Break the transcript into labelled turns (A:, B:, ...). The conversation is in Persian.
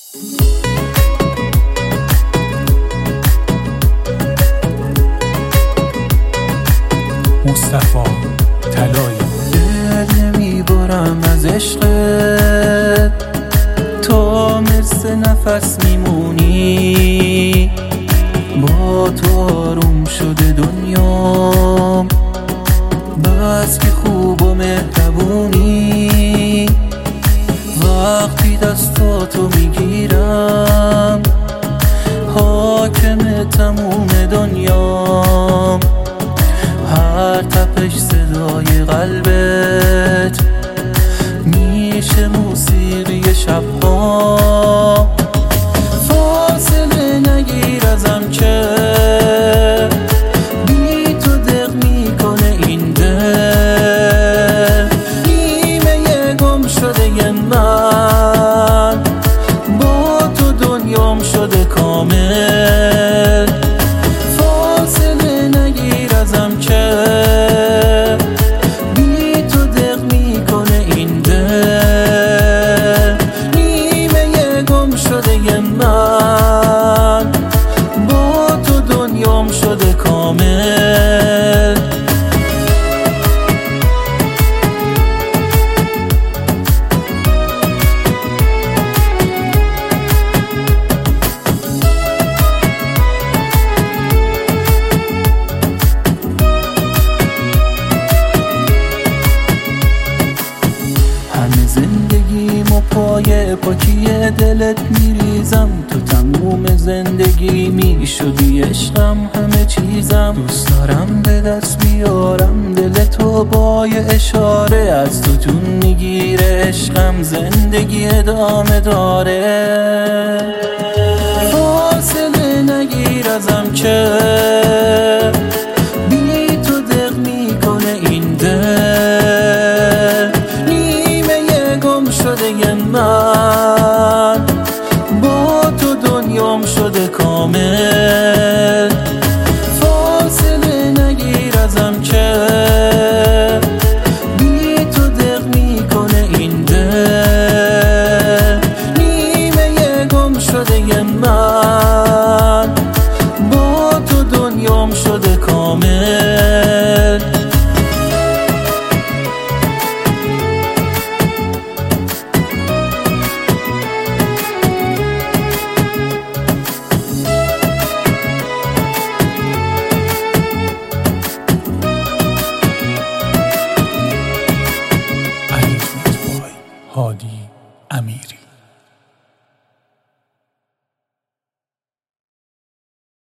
A: مصطفی طلایی.
B: دل نمیبرم از عشقت، تا مثل نفس میمونی. با تو آروم شده دنیام، بس که خوب و مهربونی. وقتی دستاتو میگیرم، حاکم تموم دنیام. هر تپش صدای قلبت میشه موسیقی شبها. فاصله نگیر ازم که بی تو دق میکنه این دل. نیمه گم شده من، با تو دنیام شده کامل. فاصله نگیر ازم که بی تو دق میکنه این دل. نیمه گم شده من، با تو دنیام شده کامل. زندگیمو پای پاکی دلت میریزم. تو تموم زندگی میشدی عشقم، همه چیزم. دوست دارم به دست بیارم دل تو با یه اشاره. از تو جون میگیره عشقم، زندگی ادامه داره. فاصله نگیر ازم که بی تو دق میکنه این دل. گم شده من، با تو دنیام شده کامل.